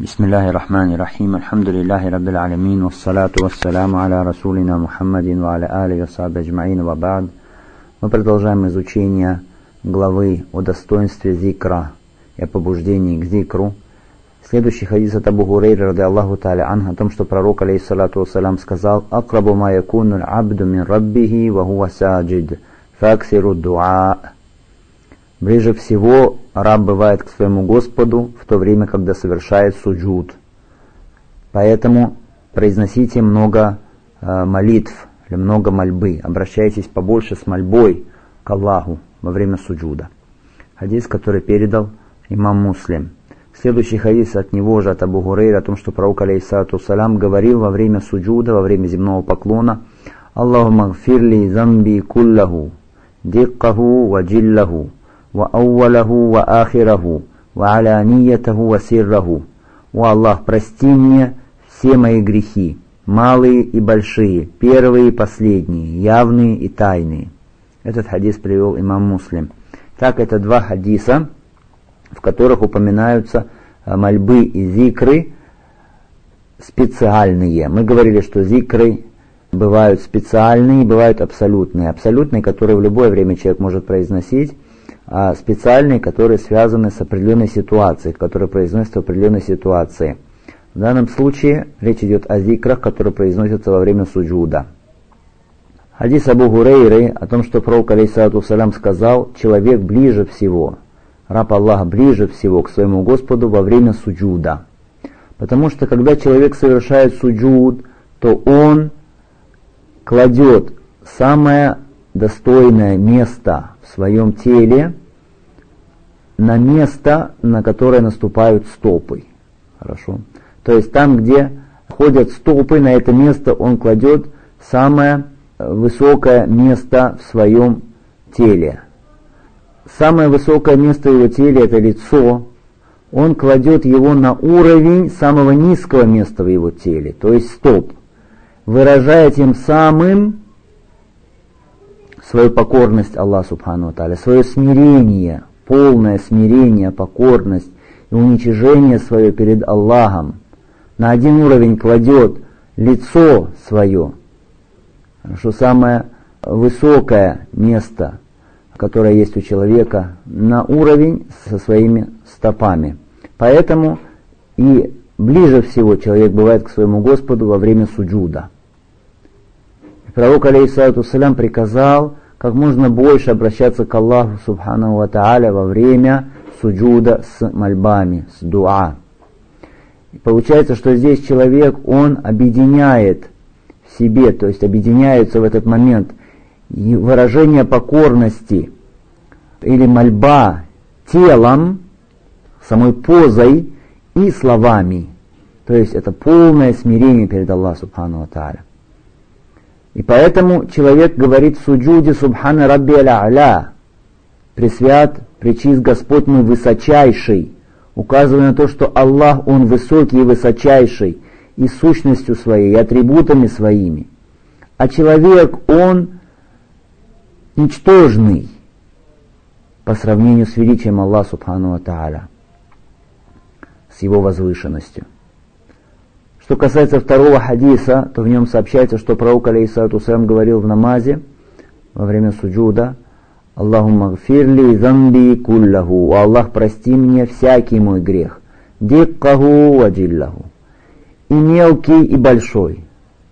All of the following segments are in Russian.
Бисмиллахир-рахманир-рахим. Альхамдулиллахи раббил алямин. Вассалату вассаляму аля расулина Мухаммадин ва аля алихи ва сахбихи аджмаин ва ба'д. Мы продолжаем изучение главы о достоинстве зикра и о побуждении к зикру. Следующий хадис от Абу Хурайры радиаллаху та'аля анху о том, что пророк алейхиссалату вассалям сказал: «Акрабу ма якуну аль-абду мин раббихи ва хува саджид, факсиру дуа». Ближе всего раб бывает к своему Господу в то время, когда совершает суджуд. Поэтому произносите много молитв или много мольбы. Обращайтесь побольше с мольбой к Аллаху во время суджуда. Хадис, который передал имам Муслим. Следующий хадис от него же, от Абу Хурайры, о том, что пророк алейхиссалату вассалям говорил во время суджуда, во время земного поклона: «Аллахумма гфирли замби куллаху, диккаху ва джиллаху, ва аувалаху ва ахираху, ва аляниятаху ва сирраху». «О Аллах, прости мне все мои грехи, малые и большие, первые и последние, явные и тайные». Этот хадис привел имам Муслим. Так, это два хадиса, в которых упоминаются мольбы и зикры специальные. Мы говорили, что зикры бывают специальные, бывают абсолютные. Абсолютные, которые в любое время человек может произносить, а специальные, которые связаны с определенной ситуацией, которые произносятся в определенной ситуации. В данном случае речь идет о зикрах, которые произносятся во время суджуда. Хадис Абу Хурайры о том, что пророк алейхиссалату вассалям сказал: человек ближе всего, раб Аллаха ближе всего к своему Господу во время суджуда. Потому что когда человек совершает суджуд, то он кладет самое достойное место в своем теле на место, на которое наступают стопы. Хорошо. То есть там, где ходят стопы, на это место он кладет самое высокое место в своем теле. Самое высокое место в его теле — это лицо. Он кладет его на уровень самого низкого места в его теле, то есть стоп, выражая тем самым свою покорность Аллаху субхану ва тааля, свое смирение, полное смирение, покорность и уничижение свое перед Аллахом. На один уровень кладет лицо свое, что самое высокое место, которое есть у человека, на уровень со своими стопами. Поэтому и ближе всего человек бывает к своему Господу во время суджуда. Пророк алейхиссалату вассалям приказал как можно больше обращаться к Аллаху субхану ва тааля во время суджуда с мольбами, с дуа. И получается, что здесь человек, он объединяет в себе, то есть объединяется в этот момент и выражение покорности или мольба телом, самой позой и словами. То есть это полное смирение перед Аллахом субхану ва тааля. И поэтому человек говорит в суджуде: «Субхана рабби а'ля», «Пресвят, пречист Господь мой высочайший», указывая на то, что Аллах, Он высокий и высочайший, и сущностью своей, и атрибутами своими. А человек, он ничтожный по сравнению с величием Аллаха субхану ва тааля, с Его возвышенностью. Что касается второго хадиса, то в нем сообщается, что пророк алейхиссалату вассалям говорил в намазе во время суджуда: «Аллахумма гфирли замби куллаху», «О Аллах, прости мне всякий мой грех, диккаху ва джиллаху», и мелкий, и большой,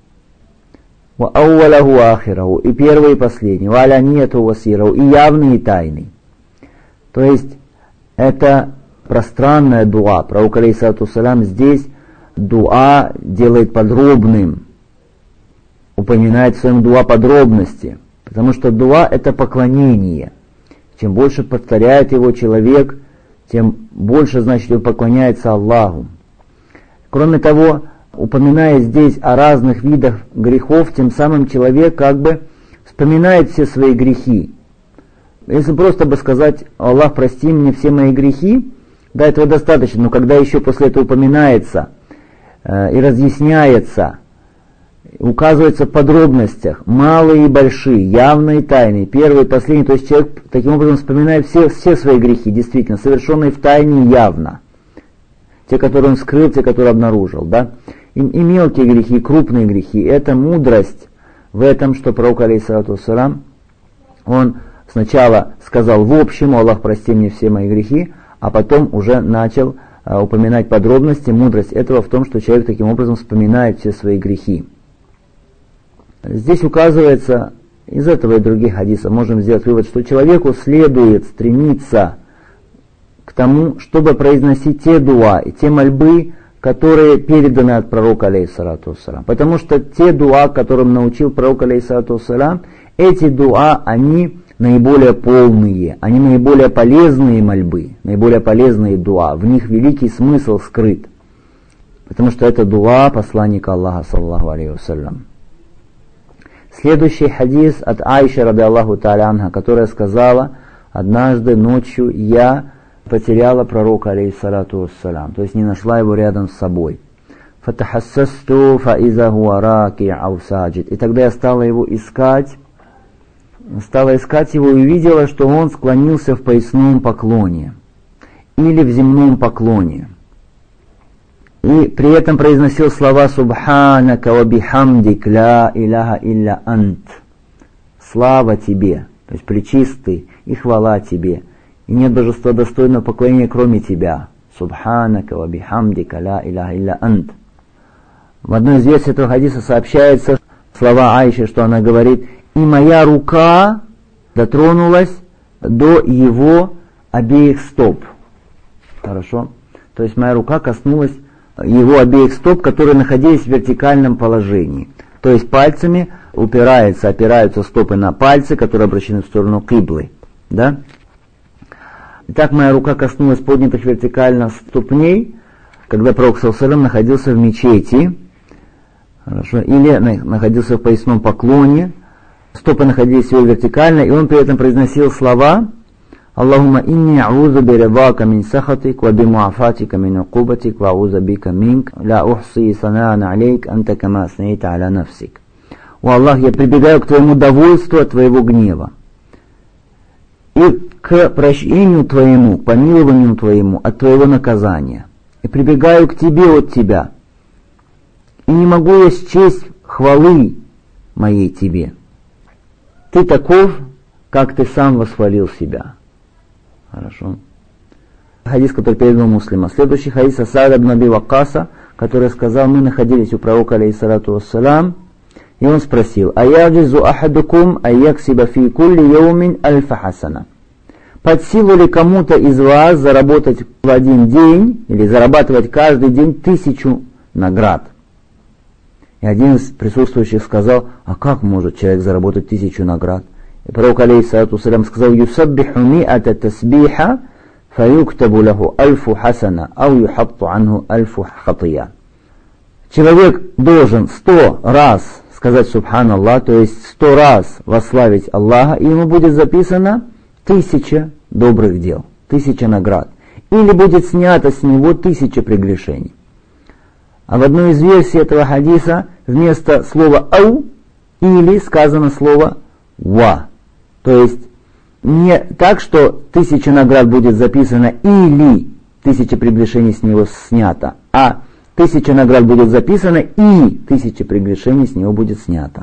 «ва аувалаху ва ахираху», и первый, и последний, «ва аляниятаху ва сирраху», и явный, и тайный. То есть это пространная дуа. Пророк алейхиссалату вассалям здесь дуа делает подробным, упоминает в своем дуа подробности, потому что дуа — это поклонение. Чем больше повторяет его человек, тем больше, значит, он поклоняется Аллаху. Кроме того, упоминая здесь о разных видах грехов, тем самым человек как бы вспоминает все свои грехи. Если просто бы сказать: «Аллах, прости мне все мои грехи», да, этого достаточно, но когда еще после этого упоминается и разъясняется, указывается в подробностях, малые и большие, явные и тайные, первые и последние, то есть человек таким образом вспоминает все свои грехи, действительно, совершенные в тайне и явно. те, которые он скрыл, те, которые обнаружил, да, и мелкие грехи, и крупные грехи. Это мудрость в этом, что пророк, алейхиссалату вассалам, он сначала сказал в общем: Аллах, прости мне все мои грехи, а потом уже начал упоминать подробности. Мудрость этого в том, что человек таким образом вспоминает все свои грехи. Здесь указывается, из этого и других хадисов можем сделать вывод, что человеку следует стремиться к тому, чтобы произносить те дуа и те мольбы, которые переданы от пророка, алейхиссалату вассалам. Потому что те дуа, которым научил пророк, алейхиссалату вассалам, эти дуа, они наиболее полные, они наиболее полезные мольбы, наиболее полезные дуа. В них великий смысл скрыт. Потому что это дуа посланника Аллаха, саллаллаху алейхи вассалям. Следующий хадис от Аиши, ради Аллаху та'аля анха, которая сказала: однажды ночью я потеряла пророка, алейхиссалату вассалам, то есть не нашла его рядом с собой. Фатахассасту фаиза хуа раки'у саджид. И тогда я стала искать его и увидела, что он склонился в поясном поклоне или в земном поклоне. И при этом произносил слова «Субханака ва бихамдик ла иляха илля ант». Слава тебе, то есть пречистый, и хвала тебе, и нет божества достойного поклонения, кроме тебя. Субханака ва бихамдик ла иляха илля ант. В одной из версий этого хадиса сообщается слова Аиши, что она говорит: и моя рука дотронулась до его обеих стоп. Хорошо? То есть моя рука коснулась его обеих стоп, которые находились в вертикальном положении. То есть пальцами опираются стопы на пальцы, которые обращены в сторону киблы. Да? Итак, моя рука коснулась поднятых вертикально ступней, когда пророк саллаллаху алейхи ва саллям находился в мечети, хорошо, или находился в поясном поклоне. Стопы находились его вертикально, и он при этом произносил слова: Аллахумма инни а'узу биридака мин сахатик ва бимуафатика мин укубатик ва а'узу бика минк ла ухси санаан алейк анта кама аснейта аля нафсик. О Аллах, я прибегаю к твоему довольству от твоего гнева и к прощению твоему, к помилованию твоему от твоего наказания. И прибегаю к тебе от тебя. И не могу я счесть хвалы моей тебе. Ты таков, как ты сам восхвалил себя. Хорошо. Хадис, который передал Муслима. Следующий хадис Саад ибн Аби Ваккаса, который сказал: мы находились у пророка, алейхиссалату вассалам, и он спросил: «Аяджизу ахадукум айяксиба фи кулли яумин альфа хасана». Под силу ли кому-то из вас заработать в один день, или зарабатывать каждый день 1000 наград? И один из присутствующих сказал: а как может человек заработать 1000 наград? И пророк, алейхиссалату вассалям, сказал: «Юсаббиху ми'ата тасбиха фаюктабу лаху альфу хасана, ау юхатту анху альфу хатия». Человек должен 100 раз сказать «Субханаллах», то есть 100 раз восславить Аллаха, и ему будет записано 1000 добрых дел, 1000 наград. Или будет снято с него 1000 прегрешений. А в одной из версий этого хадиса вместо слова «ау» или сказано слово «ва». То есть не так, что 1000 наград будет записано или 1000 прегрешений с него снято, а 1000 наград будет записано и 1000 прегрешений с него будет снято.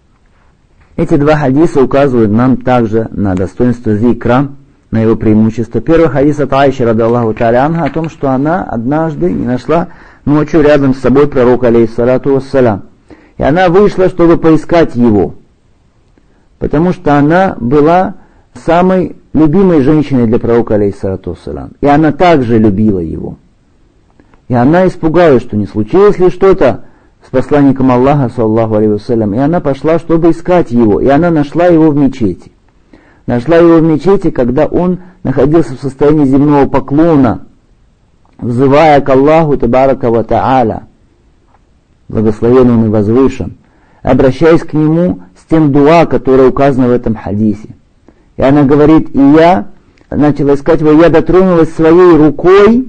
Эти два хадиса указывают нам также на достоинство зикра, на его преимущество. Первый хадис от Аиши, ради Аллаху та'аля анха, о том, что она однажды не нашла ночью рядом с собой пророка, алейхиссалату вассалям. И она вышла, чтобы поискать его, потому что она была самой любимой женщиной для пророка, алейхиссалату вассалям. И она также любила его. И она испугалась, что не случилось ли что-то с посланником Аллаха, саллаллаху алейхи вассалям. И она пошла, чтобы искать его. И она нашла его в мечети. Нашла его в мечети, когда он находился в состоянии земного поклона, взывая к Аллаху табарака ва та'аля, благословен он и возвышен, обращаясь к нему с тем дуа, которое указано в этом хадисе. И она говорит: и я начала искать его, я дотронулась своей рукой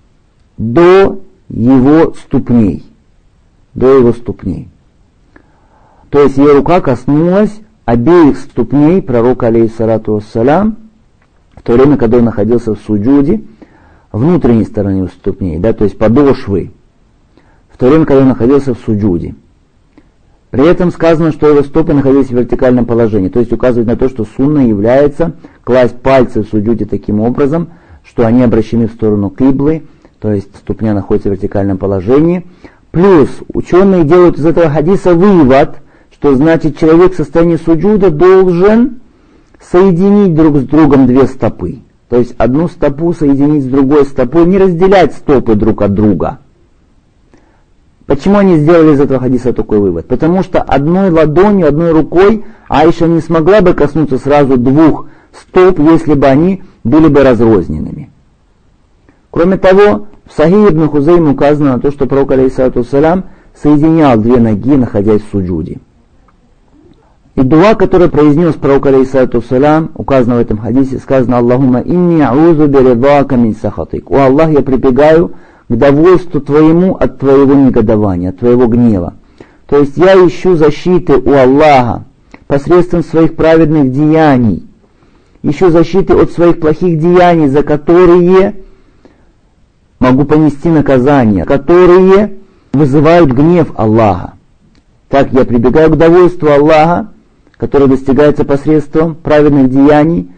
до его ступней. До его ступней. То есть ее рука коснулась обеих ступней пророка, алейхиссалату вассалям, в то время, когда он находился в суджуде, внутренней стороне ступней, да, то есть подошвы, в то время, когда он находился в суджуде. При этом сказано, что его стопы находились в вертикальном положении, то есть указывает на то, что сунна является класть пальцы в суджуде таким образом, что они обращены в сторону киблы, то есть ступня находится в вертикальном положении. Плюс ученые делают из этого хадиса вывод, что значит человек в состоянии суджуда должен соединить друг с другом две стопы. То есть одну стопу соединить с другой стопой, не разделять стопы друг от друга. Почему они сделали из этого хадиса такой вывод? Потому что одной ладонью, одной рукой Аиша не смогла бы коснуться сразу двух стоп, если бы они были бы разрозненными. Кроме того, в Сахих ибн Хузейм указано на то, что пророк алейхиссалату вассалям соединял две ноги, находясь в суджуде. И дуа, который произнес пророк алейхиссалату вассалям, указано в этом хадисе, сказано: «Аллахумма инни аузу биридака мин сахатик». «О Аллах, я прибегаю к довольству Твоему от Твоего негодования, от Твоего гнева». То есть я ищу защиты у Аллаха посредством своих праведных деяний, ищу защиты от своих плохих деяний, за которые могу понести наказание, которые вызывают гнев Аллаха. Так я прибегаю к довольству Аллаха, которое достигается посредством праведных деяний,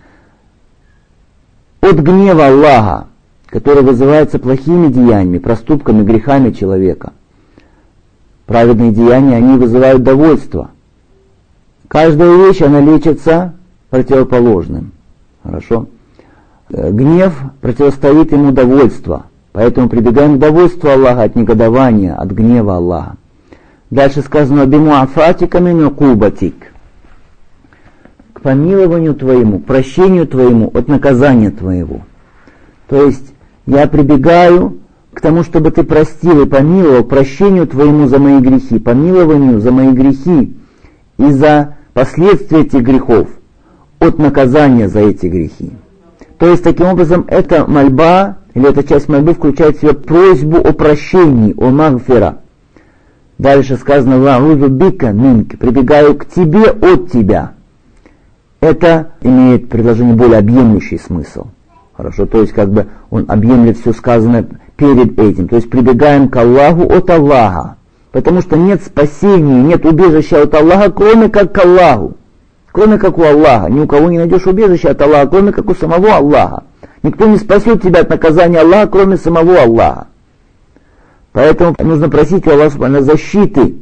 от гнева Аллаха, который вызывается плохими деяниями, проступками, грехами человека. Праведные деяния, они вызывают довольство. Каждая вещь, она лечится противоположным. Хорошо? Гнев противостоит ему довольство. Поэтому прибегаем к довольству Аллаха от негодования, от гнева Аллаха. Дальше сказано: «Бимуафатика мин укубатик», к помилованию Твоему, к прощению Твоему от наказания Твоего. То есть я прибегаю к тому, чтобы Ты простил и помиловал, к прощению Твоему за мои грехи, помилованию за мои грехи и за последствия этих грехов, от наказания за эти грехи. То есть таким образом эта мольба, или эта часть мольбы включает в себя просьбу о прощении, о магфира. Дальше сказано: «Ва'узу бика минк», прибегаю к Тебе от Тебя. Это имеет предложение более объемлющий смысл. Хорошо, то есть как бы он объемлет все сказанное перед этим. То есть прибегаем к Аллаху от Аллаха. Потому что нет спасения, нет убежища от Аллаха, кроме как к Аллаху. Кроме как у Аллаха. Ни у кого не найдешь убежища от Аллаха, кроме как у самого Аллаха. Никто не спасет тебя от наказания Аллаха, кроме самого Аллаха. Поэтому нужно просить у Аллаха защиты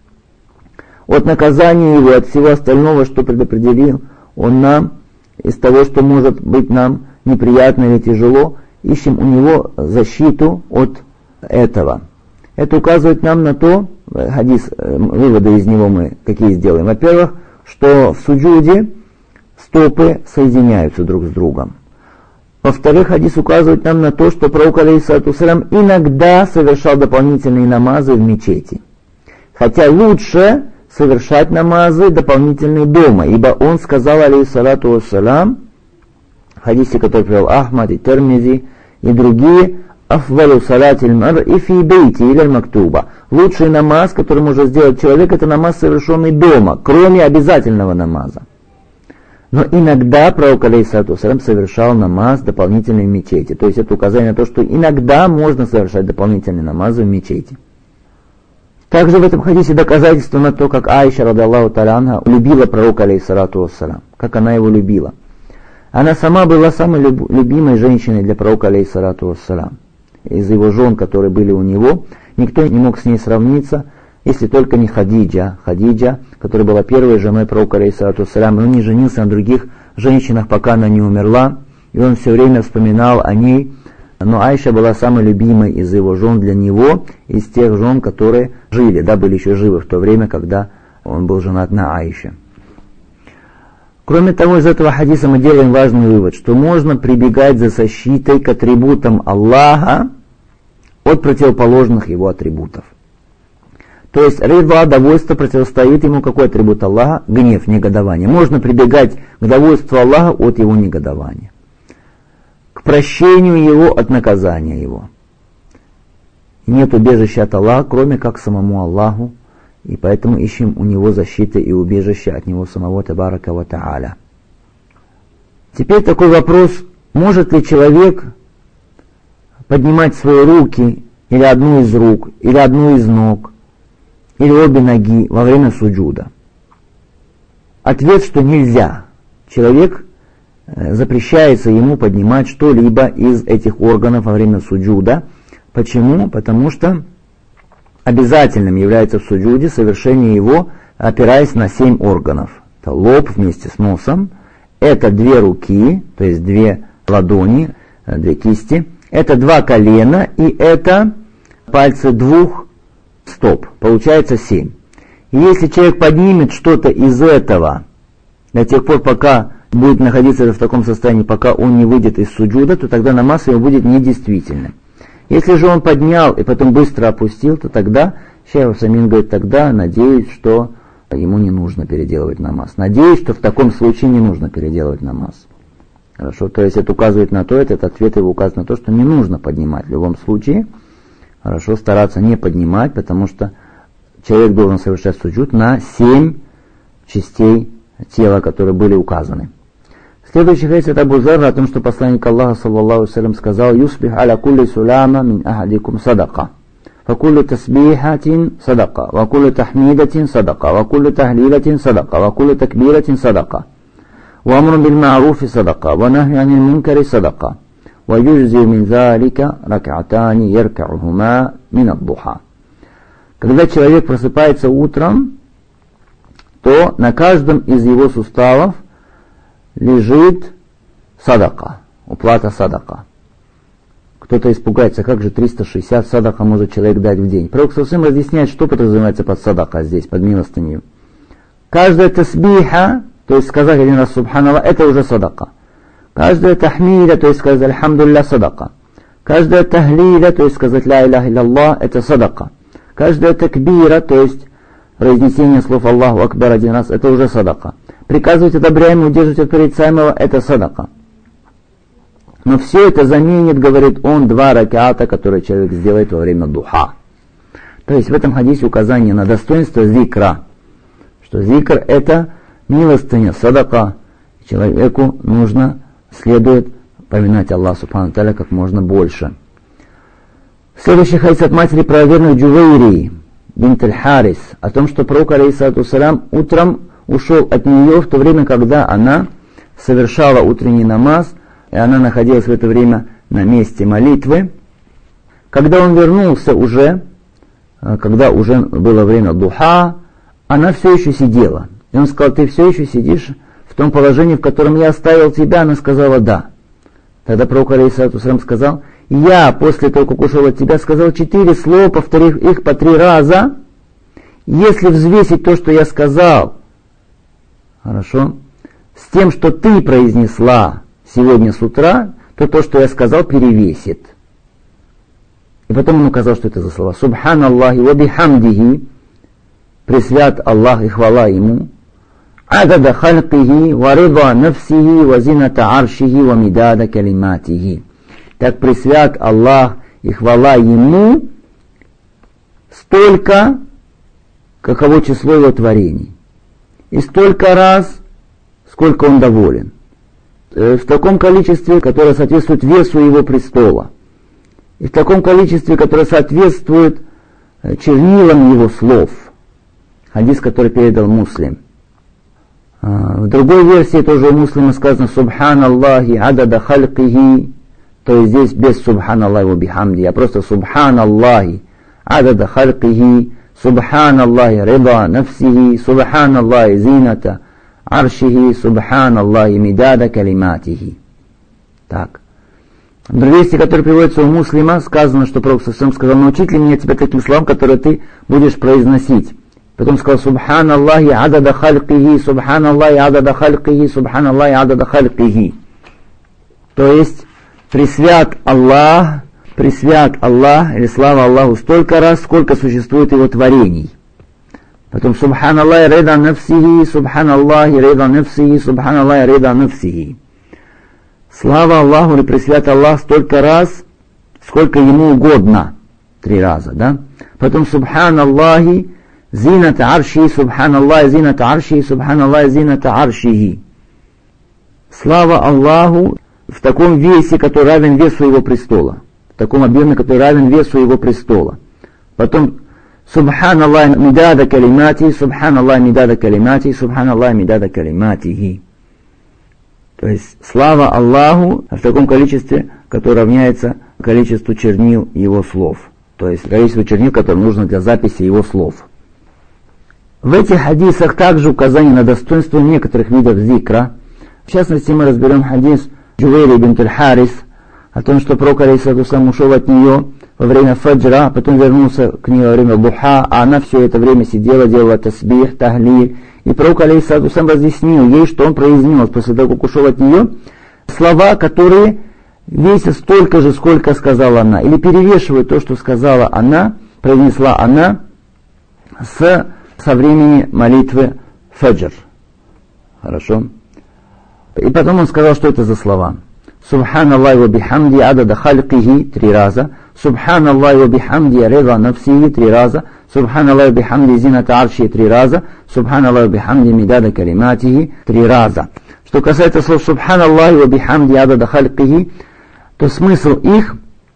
от наказания Его, от всего остального, что предопределил Он нам, из того, что может быть нам неприятно или тяжело. Ищем у Него защиту от этого. Это указывает нам на то, хадис, выводы из него мы какие сделаем. Во-первых, что в суджуде стопы соединяются друг с другом. Во-вторых, хадис указывает нам на то, что пророк алейхиссалату вассалям иногда совершал дополнительные намазы в мечети. Хотя лучше совершать намазы дополнительные дома, ибо он сказал алейхиссалату вассалям, в хадисе, который привел Ахмад и Термизи и другие: «Афвалу салатиль мар'и фи бейти иляль мактуба». Лучший намаз, который может сделать человек, это намаз, совершенный дома, кроме обязательного намаза. Но иногда пророк алейхиссалату вассалям совершал намаз дополнительный в мечети. То есть это указание на то, что иногда можно совершать дополнительные намазы в мечети. Также в этом хадисе доказательство на то, как Аиша, радиаллаху та'аля анха, любила пророка алейхиссалату вассалям, как она его любила. Она сама была самой любимой женщиной для пророка алейхиссалату вассалям. Из его жен, которые были у него, никто не мог с ней сравниться, если только не Хадиджа, которая была первой женой пророка алейхиссалату вассалям, и он не женился на других женщинах, пока она не умерла, и он все время вспоминал о ней. Но Аиша была самой любимой из его жен для него, из тех жен, которые жили, были еще живы в то время, когда он был женат на Аише. Кроме того, из этого хадиса мы делаем важный вывод, что можно прибегать за защитой к атрибутам Аллаха от противоположных его атрибутов. То есть ридва, довольство, противостоит ему какой атрибут Аллаха? Гнев, негодование. Можно прибегать к довольству Аллаха от его негодования, к прощению его от наказания его. Нет убежища от Аллаха, кроме как самому Аллаху, и поэтому ищем у него защиты и убежища от него самого табарака ва та'аля. Теперь такой вопрос: может ли человек поднимать свои руки, или одну из рук, или одну из ног, или обе ноги во время суджуда? Ответ, что нельзя. Человек запрещается ему поднимать что-либо из этих органов во время суджуда. Почему? Потому что обязательным является в суджуде совершение его, опираясь на 7 органов. Это лоб вместе с носом, это 2 руки, то есть 2 ладони, 2 кисти, это 2 колена и это пальцы 2 стоп. Получается 7. И если человек поднимет что-то из этого до тех пор, пока будет находиться в таком состоянии, пока он не выйдет из суджуда, то тогда намаз его будет недействительным. Если же он поднял и потом быстро опустил, то тогда, шейх Усаймин говорит, тогда надеюсь, что ему не нужно переделывать намаз. Надеюсь, что в таком случае не нужно переделывать намаз. Хорошо, то есть это указывает на то, этот ответ его указывает на то, что не нужно поднимать в любом случае. Хорошо, стараться не поднимать, потому что человек должен совершать суджуд на 7 частей тела, которые были указаны. Следующий хадис от Абу Зарра о том, что посланник Аллаха саллаллаху алейхи сказал: «Юсбих аля кулли суляма мин ахадикум садака, факуллю тасбихатин садака, вакуллю тахмидатин садака, вакуллю тахлилатин садака, вакуллю такбиратин садака, ва амрун бил ма'руфи садака, ва нахи анил мункари садака, ва юджзи мин залика рак'атани яркa'ухума мин ад-духа». Когда человек просыпается утром, то на каждом из его суставов лежит садака, уплата садака. Кто-то испугается, как же 360 садака может человек дать в день. Пророк Саусым разъясняет, что подразумевается под садака здесь, под милостынью. Каждая тасбиха, то есть сказать один раз субханаллах, это уже садака. Каждая тахмида, то есть сказать альхамдулилля, садака. Каждая тахлиля, то есть сказать ля иляха илlallah, это садака. Каждая такбира, то есть произнесение слов Аллаху Акбар один раз, это уже садака. Приказывать одобряемое, удерживать от порицаемого, это садака. Но все это заменит, говорит он, 2 раката, которые человек сделает во время духа. То есть в этом хадисе указание на достоинство зикра, что зикр это милостыня, садака. Человеку следует поминать Аллаха Субхану Тааля как можно больше. Следующий хадис от матери правоверной Джувейрии бинт аль-Харис о том, что пророк алейхиссалату вассалям утром ушел от нее в то время, когда она совершала утренний намаз, и она находилась в это время на месте молитвы. Когда он вернулся уже, когда уже было время духа, она все еще сидела. И он сказал: ты все еще сидишь в том положении, в котором я оставил тебя? Она сказала: да. Тогда пророк алейхиссалату вассалям сказал: я после того, как ушел от тебя, сказал 4 слова, повторив их по 3 раза. Если взвесить то, что я сказал, хорошо, с тем, что ты произнесла сегодня с утра, то то, что я сказал, перевесит. И потом он указал, что это за слова. Субханаллахи ва бихамдихи, пресвят Аллах и хвала Ему. Адада халькихи, ва рида нафсихи, ва зината аршихи, ва мидада калиматихи. Так пресвят Аллах и хвала Ему столько, каково число Его творений. И столько раз, сколько Он доволен. В таком количестве, которое соответствует весу Его престола. И в таком количестве, которое соответствует чернилам Его слов. Хадис, который передал Муслим. В другой версии тоже у Муслима сказано: Субханаллахи адада халькихи. То есть здесь без Субханаллахи ва бихамди, а просто Субханаллахи адада халькихи, Субханаллахи рида нафсихи, Субханаллахи зината аршихи, Субханаллахи мидада калиматихи. Так. В другой версии, который приводится у Муслима, сказано, что Пророк Саусалям сказал: научить ли меня тебя таким словам, которые ты будешь произносить? Потом сказал: Субханаллахи адада халькихи, Субханаллахи адада халькихи, Субханаллахи адада халькихи. То есть пресвят Аллах, или слава Аллаху столько раз, сколько существует Его творений. Потом Субханаллахи рида нафсихи, Субханаллахи рида нафсихи, Субханаллахи рида нафсихи. Слава Аллаху или пресвят Аллах столько раз, сколько Ему угодно. 3 раза, да? Потом Субханаллахи зината аршихи, Субханаллахи зината аршихи, Субханаллахи зината аршихи. Слава Аллаху в таком весе, который равен весу Его престола. таком объеме, который равен весу его престола. Потом Субханаллах мидада калимати, Субханаллах мидада калимати, Субханаллах мидада калиматихи. То есть слава Аллаху в таком количестве, которое равняется количеству чернил его слов. То есть количество чернил, которое нужно для записи его слов. В этих хадисах также указание на достоинство некоторых видов зикра. В частности, мы разберем хадис Джувейри бинт аль-Харис о том, что пророк алейхиссалату вассалям ушел от нее во время фаджра, а потом вернулся к ней во время духа, а она все это время сидела, делала тасбих, тахлиль. И пророк алейхиссалату вассалям разъяснил ей, что он произнес после того, как ушел от нее, слова, которые весят столько же, сколько сказала она, или перевешивают то, что сказала она, произнесла она со времени молитвы фаджр. Хорошо? И потом он сказал, что это за слова. Субханаллах ва бихамди адада халькихи 3 раза. Субханаллах ва бихамди рида нафсихи 3 раза. Субханаллах ва бихамди зината арши 3 раза. Субханаллах ва бихамди мидада калиматихи 3 раза. Что касается слов Субханаллах ва бихамди адада халькихи, то смысл их,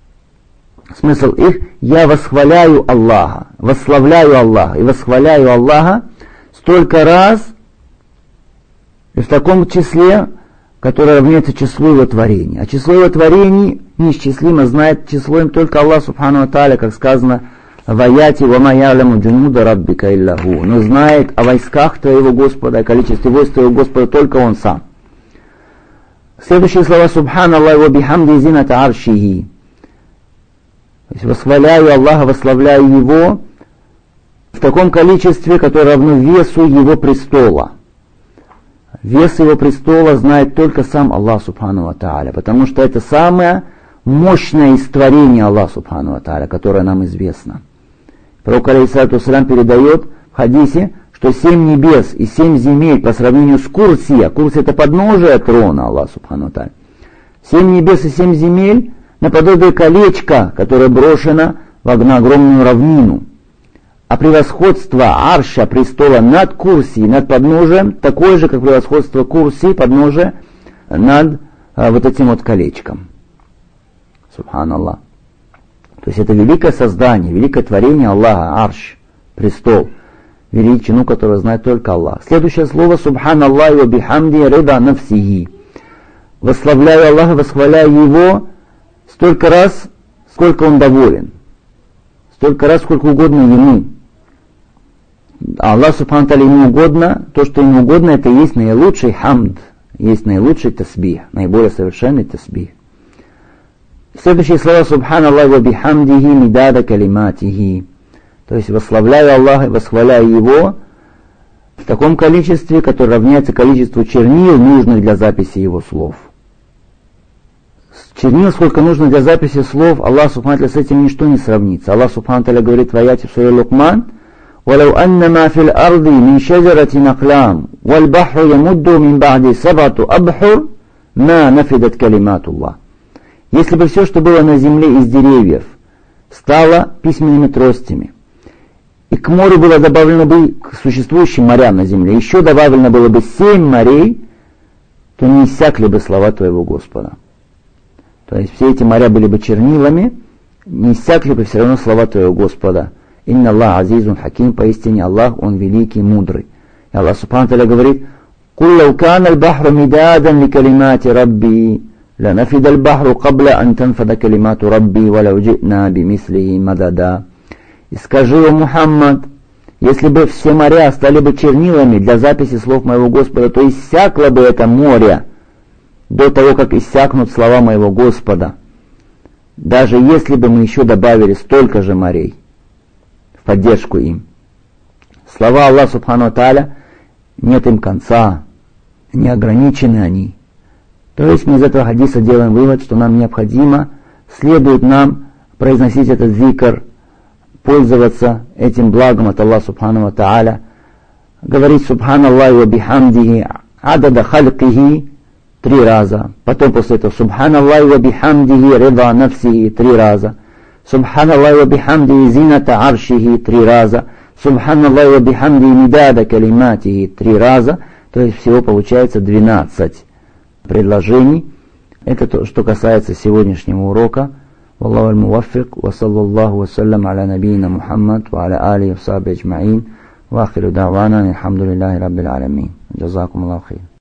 я восхваляю Аллаха, восславляю Аллаха и восхваляю Аллаха столько раз и в таком числе, которое равняется числу его творений. А число его творений неисчислимо, знает число им только Аллах Субхану ва Тааля, как сказано в аяте «Ва ма я'ламу джунуда раббика илля ху». Но знает о войсках твоего Господа, о количестве войск твоего Господа только Он сам. Следующие слова «Субханаллах ва бихамди зината аршихи». То есть восхваляю Аллаха, восславляю Его в таком количестве, которое равно весу Его престола. Вес Его престола знает только сам Аллах Субхану ва Тааля, потому что это самое мощное из творения Аллаха Субхану ва Тааля, которое нам известно. Пророк алейхиссалату вассалям передает в хадисе, что 7 небес и 7 земель по сравнению с Курси, а Курси это подножие трона Аллаха Субхану ва Тааля, 7 небес и 7 земель наподобие колечка, которое брошено в огромную равнину. А превосходство арша, престола над Курси, над подножием, такое же, как превосходство Курси, подножия над вот этим вот колечком. Субханаллах. То есть это великое создание, великое творение Аллаха, арш, престол, величину, которую знает только Аллах. Следующее слово Субханаллах ва бихамди рида нафсихи. Восславляю Аллаха, восхваляю Его столько раз, сколько Он доволен. Столько раз, сколько угодно Ему. А Аллах Субхану Тааля Ему угодно, то, что Ему угодно, это и есть наилучший хамд, есть наилучший тасбих, наиболее совершенный тасбих. Следующие слова Субханаллах ва бихамдихи мидада калиматихи. То есть восславляю Аллаха и восхваляю Его в таком количестве, которое равняется количеству чернил, нужных для записи Его слов. Чернил, сколько нужно для записи слов, Аллах Субхану Тааля с этим ничто не сравнится. Аллах Субхану Тааля говорит в аяте в суре Лукман: وَلَوْ أَنَّمَا فِي الْأَرْضِ مِنْ شَجَرَةٍ أَقْلَامٍ وَالْبَحْرُ يَمُدُّ مِنْ بَعْدِ سَبْعَةِ أَبْحُرٍ مَا نَفِدَتْ كَلِمَاتُ اللَّهِ. Если бы все, что было на земле из деревьев, стало письменными тростями, и к морю было добавлено бы, к существующим морям на земле, еще добавлено было бы 7 морей, то не иссякли бы слова твоего Господа. То есть все эти моря были бы чернилами, не иссякли бы все равно слова твоего Господа. Инна Аллах азизун хаким, поистине Аллах, Он великий, мудрый. И Аллах Субхану Тааля говорит: «Куль лау кана аль-бахру мидадан ли калимати Рабби, ла нафида аль-бахру кабля ан танфада калимату Рабби, ва лау джитна бимислихи мадада». И скажи, о Мухаммад, если бы все моря стали бы чернилами для записи слов моего Господа, то иссякло бы это море до того, как иссякнут слова моего Господа, даже если бы мы еще добавили столько же морей в поддержку им. Слова Аллаха Субхану ва Тааля, нет им конца, не ограничены они. То есть мы из этого хадиса делаем вывод, что нам необходимо, следует нам произносить этот зикр, пользоваться этим благом от Аллаха Субхану ва Тааля, говорить Субханаллах ва бихамдихи адада халькихи 3 раза, потом после этого Субханаллах ва бихамдихи рида нафсихи 3 раза, Субханаллах ва бихамдихи зината аршихи 3 раза, Субханаллах ва бихамдихи мидада калиматихи 3 раза, то есть всего получается 12 предложений. Это то, что касается сегодняшнего урока. والله الموفق وصلى الله وسلم على نبينا محمد وعلى آله وصحبه أجمعين وآخر دعوانا الحمد لله رب العالمين جزاكم الله خير.